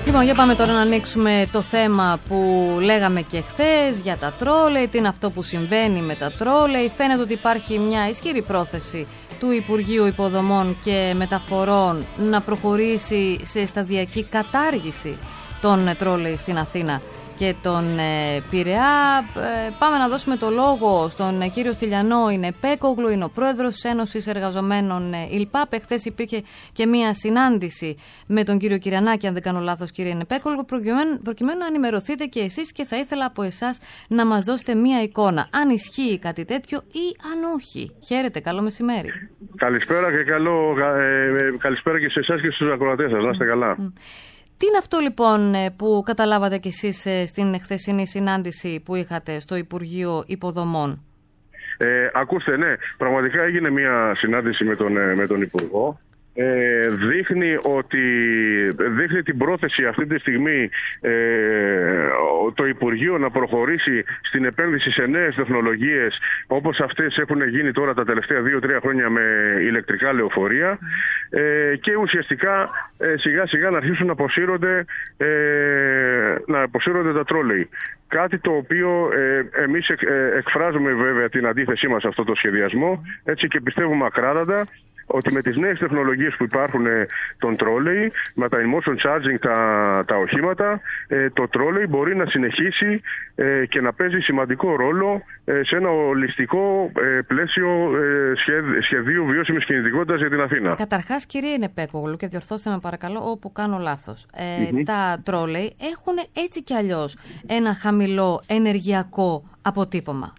Speaker 3: Λοιπόν, για πάμε τώρα να ανοίξουμε το θέμα που λέγαμε και χθες για τα τρόλεϊ, τι είναι αυτό που συμβαίνει με τα τρόλεϊ. Φαίνεται ότι υπάρχει μια ισχυρή πρόθεση του Υπουργείου Υποδομών και Μεταφορών να προχωρήσει σε σταδιακή κατάργηση των τρόλεϊ στην Αθήνα και τον ε, Πειραιά. Ε, πάμε να δώσουμε το λόγο στον ε, κύριο Στυλιανό Ινεπέκογλου, είναι ο πρόεδρος της Ένωσης Εργαζομένων ε, ΙΛΠΑΠ. Χθες υπήρχε και μία συνάντηση με τον κύριο Κυριανάκη, αν δεν κάνω λάθος, κύριε Ινεπέκογλου, προκειμένου, προκειμένου να ενημερωθείτε και εσείς, και θα ήθελα από εσάς να μας δώσετε μία εικόνα, αν ισχύει κάτι τέτοιο ή αν όχι. Χαίρετε, καλό μεσημέρι.
Speaker 9: Καλησπέρα και καλό, ε, καλησπέρα και σε εσάς και στους ακροατές σας, να είστε καλά.
Speaker 3: Mm. Τι είναι αυτό λοιπόν που καταλάβατε κι εσείς στην χθεσινή συνάντηση που είχατε στο Υπουργείο Υποδομών?
Speaker 9: Ε, ακούστε, ναι, πραγματικά έγινε μια συνάντηση με τον, με τον Υπουργό. Ε, δείχνει ότι δείχνει την πρόθεση αυτή τη στιγμή ε, το Υπουργείο να προχωρήσει στην επένδυση σε νέες τεχνολογίες όπως αυτές έχουν γίνει τώρα τα τελευταία δύο τρία χρόνια με ηλεκτρικά λεωφορεία ε, και ουσιαστικά ε, σιγά σιγά να αρχίσουν να αποσύρονται, ε, να αποσύρονται τα τρόλεϊ. Κάτι το οποίο ε, εμείς εκ, ε, εκφράζουμε βέβαια την αντίθεσή μας σε αυτό το σχεδιασμό, έτσι, και πιστεύουμε ακράδαντα ότι με τις νέες τεχνολογίες που υπάρχουν ε, των τρόλεϊ, με τα in-motion charging τα, τα οχήματα, ε, το τρόλεϊ μπορεί να συνεχίσει ε, και να παίζει σημαντικό ρόλο ε, σε ένα ολιστικό ε, πλαίσιο ε, σχεδ, σχεδίου βιώσιμης κινητικότητας για την Αθήνα.
Speaker 3: Καταρχάς, κύριε Ινεπέκογλου, και διορθώστε με παρακαλώ όπου κάνω λάθος, ε, mm-hmm. τα τρόλεϊ έχουν έτσι κι αλλιώς ένα χαμηλό ενεργειακό αποτύπωμα.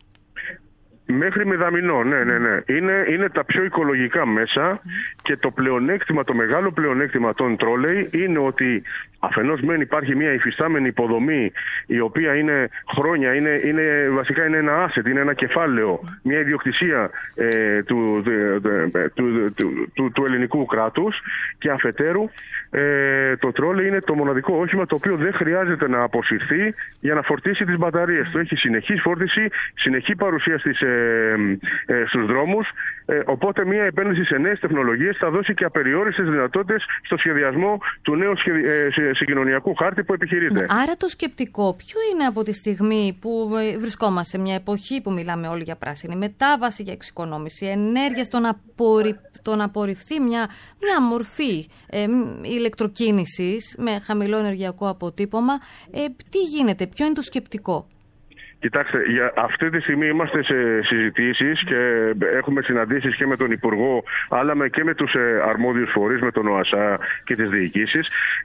Speaker 9: Μέχρι μηδαμινό, ναι, ναι, ναι. Είναι, είναι τα πιο οικολογικά μέσα και το πλεονέκτημα, το μεγάλο πλεονέκτημα των τρόλεϊ είναι ότι αφενός μεν υπάρχει μια υφιστάμενη υποδομή η οποία είναι χρόνια, είναι, είναι, βασικά είναι ένα asset, είναι ένα κεφάλαιο, μια ιδιοκτησία ε, του, του, του, του, του ελληνικού κράτους, και αφετέρου ε, το τρόλεϊ είναι το μοναδικό όχημα το οποίο δεν χρειάζεται να αποσυρθεί για να φορτίσει τις μπαταρίες. Το έχει συνεχή φόρτιση, συνεχή παρουσία στις, ε, ε, στους δρόμους, ε, οπότε μια επένδυση σε νέες τεχνολογίες θα δώσει και απεριόριστες δυνατότητες στο σχεδιασμό του νέου σχεδι... ε, συγκοινωνιακού χάρτη που επιχειρείται.
Speaker 3: Άρα το σκεπτικό ποιο είναι από τη στιγμή που βρισκόμαστε σε μια εποχή που μιλάμε όλοι για πράσινη μετάβαση, για εξοικονόμηση ενέργειας, το να, απορρι... το να απορριφθεί μια, μια μορφή ε, ηλεκτροκίνησης με χαμηλό ενεργειακό αποτύπωμα, ε, τι γίνεται, ποιο είναι το σκεπτικό?
Speaker 9: Κοιτάξτε, για αυτή τη στιγμή είμαστε σε συζητήσεις και έχουμε συναντήσεις και με τον Υπουργό, αλλά και με τους αρμόδιους φορείς, με τον ΟΑΣΑ και τις διοικήσεις.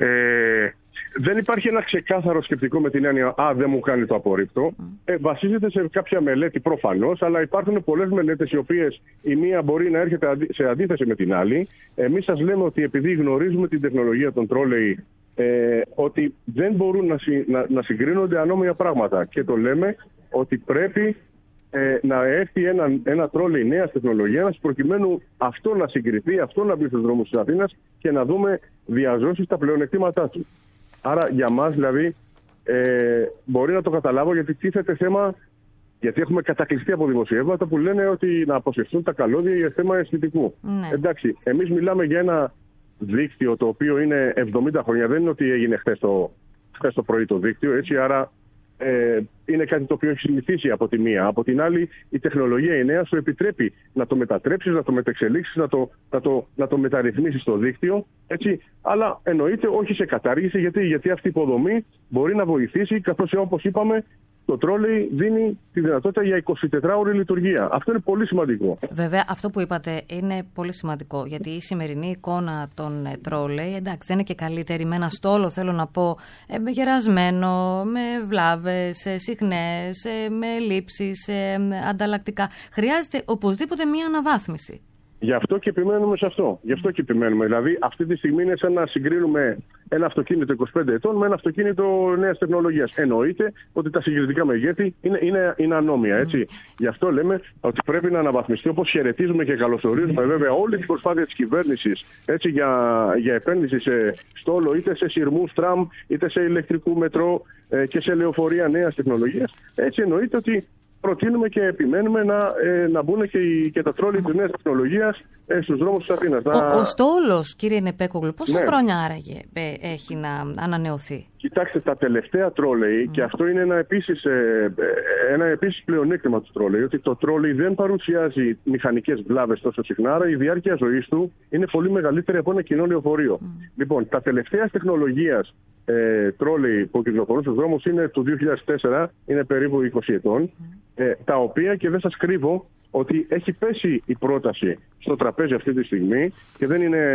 Speaker 9: Ε, δεν υπάρχει ένα ξεκάθαρο σκεπτικό με την έννοια «Α, δεν μου κάνει το απορρίπτω». Ε, βασίζεται σε κάποια μελέτη προφανώς, αλλά υπάρχουν πολλές μελέτες οι οποίες η μία μπορεί να έρχεται σε αντίθεση με την άλλη. Εμείς σας λέμε ότι επειδή γνωρίζουμε την τεχνολογία των τρόλεϊ, Ε, ότι δεν μπορούν να, συ, να, να συγκρίνονται ανώμοια πράγματα, και το λέμε ότι πρέπει ε, να έρθει ένα, ένα τρόλεϊ νέας τεχνολογίας προκειμένου αυτό να συγκριθεί, αυτό να μπει στους δρόμους της Αθήνας και να δούμε διαζώσεις τα πλεονεκτήματά του. Άρα για μας δηλαδή ε, μπορεί να το καταλάβω, γιατί τίθεται θέμα, γιατί έχουμε κατακλειστεί από δημοσιεύματα που λένε ότι να αποσυρθούν τα καλώδια για θέμα αισθητικού. Ναι. Εντάξει, εμείς μιλάμε για ένα δίκτυο το οποίο είναι εβδομήντα χρόνια, δεν είναι ότι έγινε χθες το, χθες το πρωί το δίκτυο, έτσι, άρα ε, είναι κάτι το οποίο έχει συνηθίσει από τη μία. Από την άλλη, η τεχνολογία η νέα σου επιτρέπει να το μετατρέψεις, να το μετεξελίξεις, να το, να το, να το μεταρρυθμίσεις στο δίκτυο, έτσι, αλλά εννοείται όχι σε κατάργηση, γιατί, γιατί αυτή η υποδομή μπορεί να βοηθήσει, καθώς όπως είπαμε, το τρόλεϊ δίνει τη δυνατότητα για εικοσιτετράωρη λειτουργία. Αυτό είναι πολύ σημαντικό.
Speaker 3: Βέβαια, αυτό που είπατε είναι πολύ σημαντικό, γιατί η σημερινή εικόνα των τρόλεϊ, εντάξει, δεν είναι και καλύτερη, με ένα στόλο, θέλω να πω, ε, γερασμένο, με βλάβες, ε, συχνές, ε, με ελλείψεις, ε, ανταλλακτικά. Χρειάζεται οπωσδήποτε μία αναβάθμιση.
Speaker 9: Γι' αυτό και επιμένουμε σε αυτό. Γι' αυτό και επιμένουμε. Δηλαδή, αυτή τη στιγμή είναι σαν να συγκρίνουμε ένα αυτοκίνητο είκοσι πέντε ετών με ένα αυτοκίνητο νέας τεχνολογίας. Εννοείται ότι τα συγκριτικά μεγέθη είναι, είναι, είναι ανώμια. Έτσι. Mm. Γι' αυτό λέμε ότι πρέπει να αναβαθμιστεί, όπως χαιρετίζουμε και καλωσορίζουμε βέβαια όλη την προσπάθεια της κυβέρνησης, έτσι, για, για επένδυση σε στόλο, είτε σε σειρμούς τραμ, είτε σε ηλεκτρικού μετρό ε, και σε λεωφορεία νέας τεχνολογίας. Έτσι, εννοείται ότι προτείνουμε και επιμένουμε να, ε, να μπουν και, οι, και τα τρόλι της νέας τεχνολογίας ε, στους δρόμους της Αθήνας.
Speaker 3: Ο, να... ο στόλος, κύριε Νεπέκογλου, πόσα ναι. χρόνια άραγε ε, έχει να ανανεωθεί?
Speaker 9: Κοιτάξτε, τα τελευταία τρόλεϊ, mm. και αυτό είναι ένα επίσης, ε, ένα επίσης πλεονέκτημα του τρόλεϊ, ότι το τρόλεϊ δεν παρουσιάζει μηχανικές βλάβες τόσο συχνά, άρα η διάρκεια ζωής του είναι πολύ μεγαλύτερη από ένα κοινό λεωφορείο. Mm. Λοιπόν, τα τελευταία τεχνολογίας ε, τρόλεϊ που κυκλοφορούν στους δρόμους είναι του δύο χιλιάδες τέσσερα, είναι περίπου είκοσι ετών, mm. ε, τα οποία, και δεν σας κρύβω, ότι έχει πέσει η πρόταση στο τραπέζι αυτή τη στιγμή και δεν είναι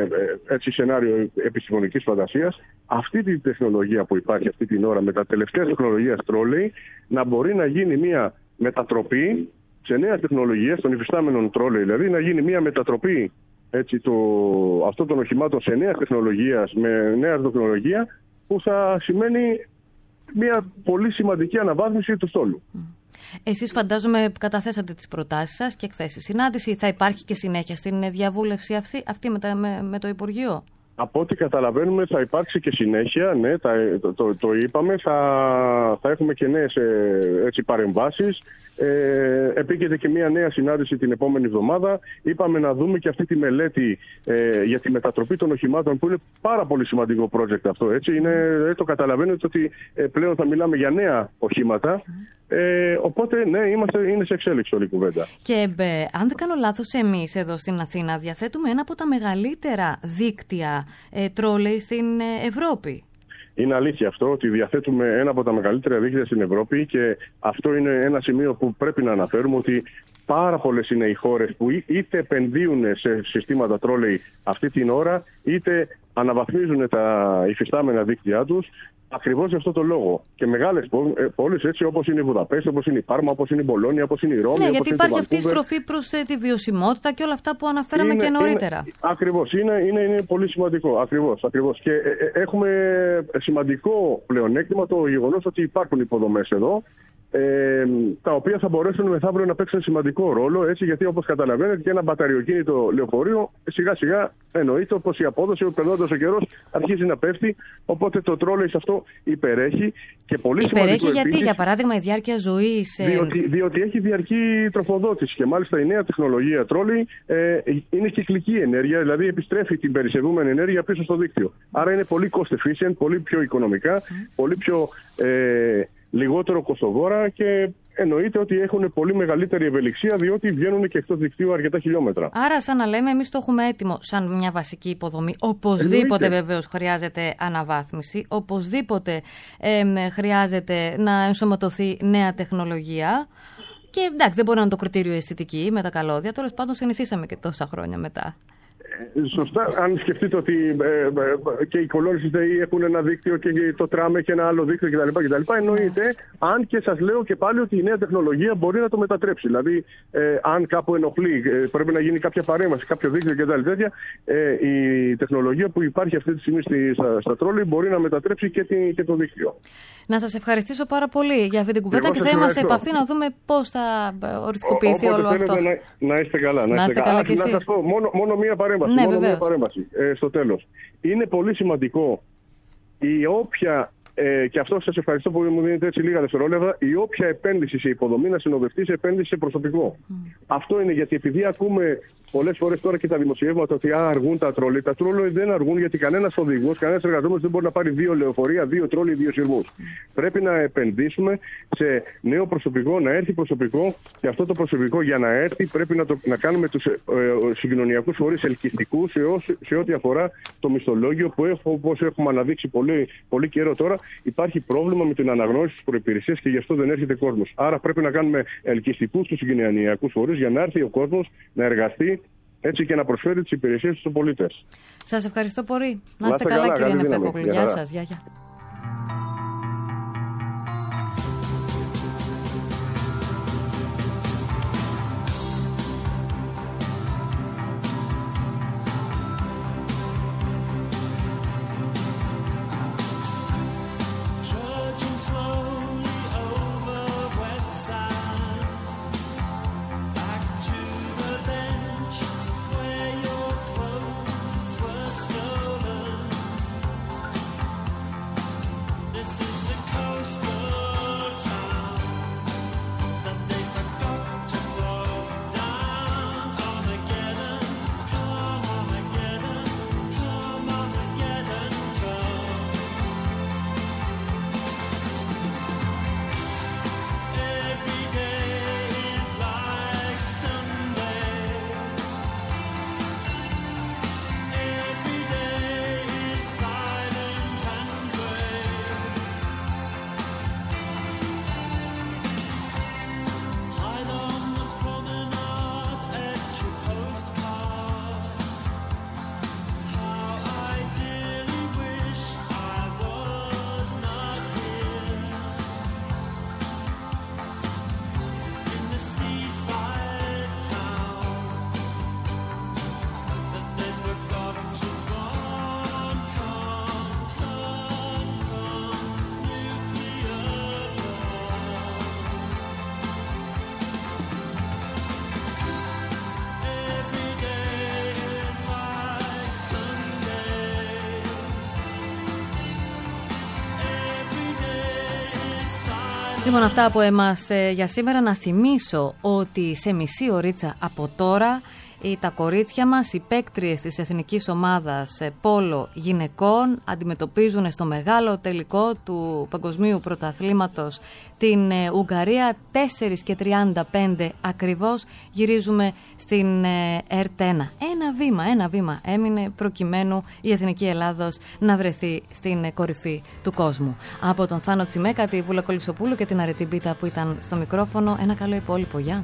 Speaker 9: έτσι σενάριο επιστημονικής φαντασίας, αυτή τη τεχνολογία που υπάρχει αυτή την ώρα με τα τελευταία τεχνολογία τρόλεϊ να μπορεί να γίνει μια μετατροπή σε νέα τεχνολογία των υφιστάμενων τρόλεϊ, δηλαδή να γίνει μια μετατροπή έτσι, το, αυτών των οχημάτων σε νέα τεχνολογία με νέα τεχνολογία που θα σημαίνει μια πολύ σημαντική αναβάθμιση του στόλου.
Speaker 3: Εσείς φαντάζομαι καταθέσατε τις προτάσεις σας και χθες στη συνάντηση. Θα υπάρχει και συνέχεια στην διαβούλευση αυτή, αυτή με, τα, με, με το Υπουργείο?
Speaker 9: Από ό,τι καταλαβαίνουμε θα υπάρξει και συνέχεια, ναι, τα, το, το, το είπαμε, θα, θα έχουμε και νέες έτσι, παρεμβάσεις. Ε, επίκειται και μια νέα συνάντηση την επόμενη εβδομάδα. Είπαμε να δούμε και αυτή τη μελέτη ε, για τη μετατροπή των οχημάτων, που είναι πάρα πολύ σημαντικό project αυτό. Έτσι. Είναι, το καταλαβαίνετε ότι ε, πλέον θα μιλάμε για νέα οχήματα. Ε, οπότε, ναι, είμαστε, είναι σε εξέλιξη όλη η κουβέντα.
Speaker 3: Και ε, αν δεν κάνω λάθος, εμείς εδώ στην Αθήνα διαθέτουμε ένα από τα μεγαλύτερα δίκτυα ε, τρόλεϊ στην ε, Ευρώπη.
Speaker 9: Είναι αλήθεια αυτό, ότι διαθέτουμε ένα από τα μεγαλύτερα δίκτυα στην Ευρώπη και αυτό είναι ένα σημείο που πρέπει να αναφέρουμε, ότι πάρα πολλές είναι οι χώρες που είτε επενδύουν σε συστήματα τρόλεϊ αυτή την ώρα, είτε αναβαθμίζουν τα υφιστάμενα δίκτυά τους. Ακριβώς για αυτό το λόγο. Και μεγάλες πόλεις, έτσι όπως είναι η Βουδαπέστη, όπως είναι η Πάρμα, όπως είναι η Μπολόνια, όπως είναι η Ρώμη.
Speaker 3: Ναι, γιατί υπάρχει αυτή η στροφή προς τη βιωσιμότητα και όλα αυτά που αναφέραμε είναι, και νωρίτερα.
Speaker 9: Ακριβώς. Είναι, είναι, είναι πολύ σημαντικό. Ακριβώς, ακριβώς. Και ε, έχουμε σημαντικό πλεονέκτημα το γεγονός ότι υπάρχουν υποδομές εδώ, Ε, τα οποία θα μπορέσουν μεθαύριο να παίξουν σημαντικό ρόλο, έτσι, γιατί όπως καταλαβαίνετε και ένα μπαταριοκίνητο λεωφορείο σιγά σιγά εννοείται πως η απόδοση περνώντας ο καιρός αρχίζει να πέφτει, οπότε το τρόλεϊ σε αυτό υπερέχει και πολύ
Speaker 3: υπερέχει
Speaker 9: σημαντικό
Speaker 3: γιατί
Speaker 9: επίσης,
Speaker 3: για παράδειγμα η διάρκεια ζωής ε...
Speaker 9: διότι, διότι έχει διαρκή τροφοδότηση και μάλιστα η νέα τεχνολογία τρόλεϊ ε, είναι κυκλική ενέργεια, δηλαδή επιστρέφει την περισσευούμενη ενέργεια πίσω στο δίκτυο, άρα είναι πολύ cost efficient, πολύ πιο οικονομικά, mm. πολύ πιο ε, λιγότερο κοστοβόρα και εννοείται ότι έχουν πολύ μεγαλύτερη ευελιξία διότι βγαίνουν και εκτός δικτύου αρκετά χιλιόμετρα.
Speaker 3: Άρα, σαν να λέμε, εμείς το έχουμε έτοιμο σαν μια βασική υποδομή. Οπωσδήποτε βεβαίως χρειάζεται αναβάθμιση, οπωσδήποτε ε, χρειάζεται να ενσωματωθεί νέα τεχνολογία. Και εντάξει, δεν μπορεί να είναι το κριτήριο αισθητική με τα καλώδια. Τέλος πάντων, συνηθίσαμε και τόσα χρόνια μετά.
Speaker 9: Σωστά, αν σκεφτείτε ότι ε, ε, και οι κολόνες της ΔΕΗ έχουν ένα δίκτυο και το τράμε και ένα άλλο δίκτυο κτλ. κτλ. Εννοείται, αν και σας λέω και πάλι ότι η νέα τεχνολογία μπορεί να το μετατρέψει. Δηλαδή, ε, αν κάπου ενοχλεί, ε, πρέπει να γίνει κάποια παρέμβαση, κάποιο δίκτυο κτλ. Ε, η τεχνολογία που υπάρχει αυτή τη στιγμή στη, στα, στα τρόλεϊ μπορεί να μετατρέψει και, τη, και το δίκτυο.
Speaker 3: Να σας ευχαριστήσω πάρα πολύ για αυτή την κουβέντα και θα είμαστε σε επαφή να δούμε πώς θα οριστικοποιηθεί όλο αυτό.
Speaker 9: Να, να είστε καλά. Να, να είστε καλά. καλά. Να σας πω μόνο, μόνο μία παρέμβαση.
Speaker 3: Ναι,
Speaker 9: μόνο μία παρέμβαση ε, στο τέλος. Είναι πολύ σημαντικό η όποια, ε, και αυτό σας ευχαριστώ που μου δίνετε έτσι λίγα δευτερόλεπτα, η όποια επένδυση σε υποδομή να συνοδευτεί σε επένδυση σε προσωπικό. Mm. Αυτό είναι γιατί επειδή ακούμε πολλές φορές τώρα και τα δημοσιεύματα ότι α, αργούν τα τρόλεϊ. Τα τρόλεϊ δεν αργούν γιατί κανένας οδηγός, κανένας εργαζόμενος δεν μπορεί να πάρει δύο λεωφορεία, δύο τρόλεϊ, δύο σειρμούς. Mm. Πρέπει να επενδύσουμε σε νέο προσωπικό, να έρθει προσωπικό και αυτό το προσωπικό για να έρθει πρέπει να, το, να κάνουμε τους ε, ε, συγκοινωνιακούς φορείς ελκυστικούς σε, σε ό,τι αφορά το μισθολόγιο που έχω, όπως έχουμε αναδείξει πολύ, πολύ καιρό τώρα. Υπάρχει πρόβλημα με την αναγνώριση της προϋπηρεσίας και γι' αυτό δεν έρχεται κόσμος. Άρα πρέπει να κάνουμε ελκυστικούς τους συγκοινωνιακούς φορείς για να έρθει ο κόσμος να εργαστεί έτσι και να προσφέρει τις υπηρεσίες στους πολίτες.
Speaker 3: Σας ευχαριστώ πολύ. Να είστε καλά, καλά κύριε Νεπέκογλου. Γεια σας. Γεια, γεια. Λοιπόν, αυτά από εμάς ε, για σήμερα. Να θυμίσω ότι σε μισή ωρίτσα από τώρα τα κορίτσια μας, οι παίκτριες της εθνικής ομάδας πόλο γυναικών, αντιμετωπίζουν στο μεγάλο τελικό του παγκοσμίου πρωταθλήματος την Ουγγαρία. Τέσσερις και τριάντα πέντε ακριβώς γυρίζουμε στην ΕΡΤ ένα. Ένα βήμα, ένα βήμα έμεινε προκειμένου η εθνική Ελλάδος να βρεθεί στην κορυφή του κόσμου. Από τον Θάνο Τσιμέκα, τη Βούλα Κολυσοπούλου και την Αρετή Μπίτα που ήταν στο μικρόφωνο, ένα καλό υπόλοιπο. Γεια!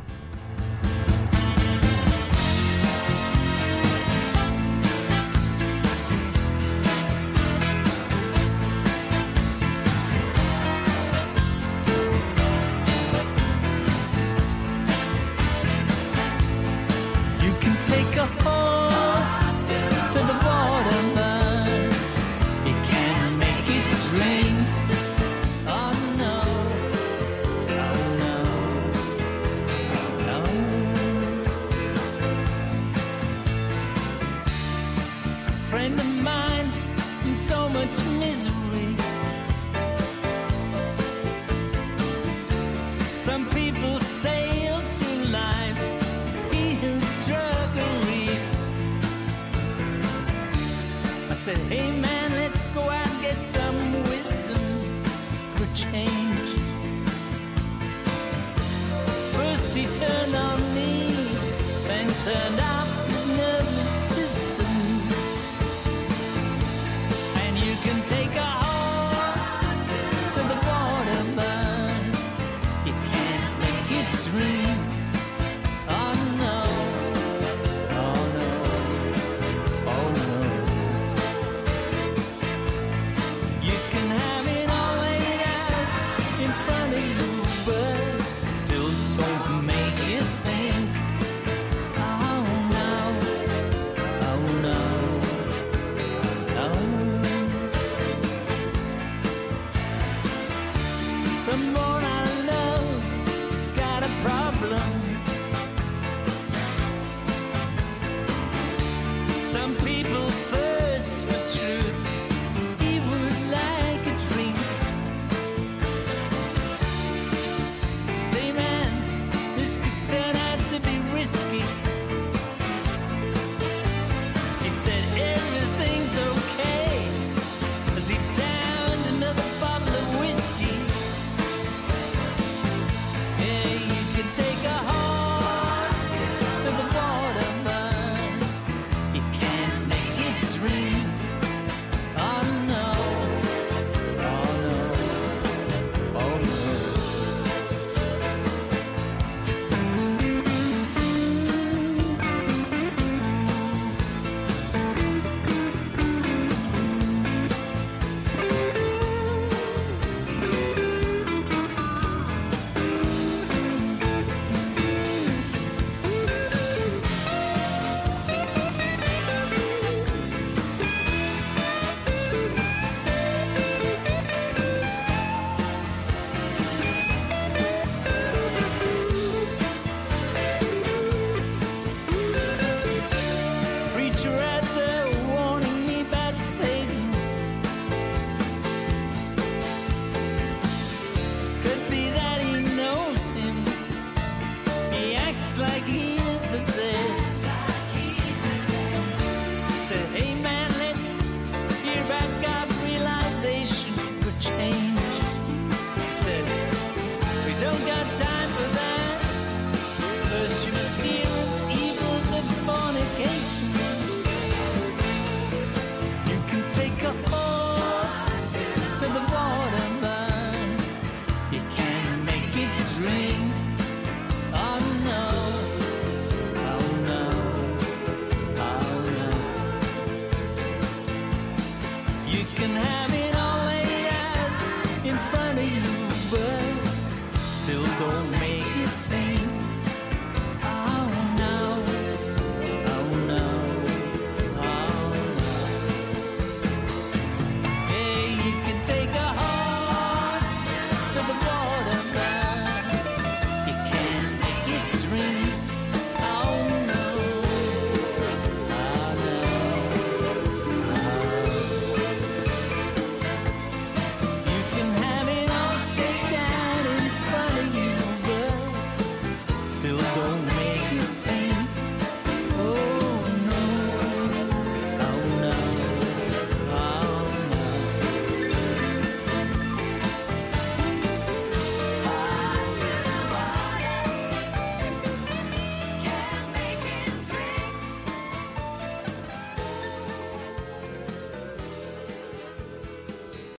Speaker 10: like he is possessed.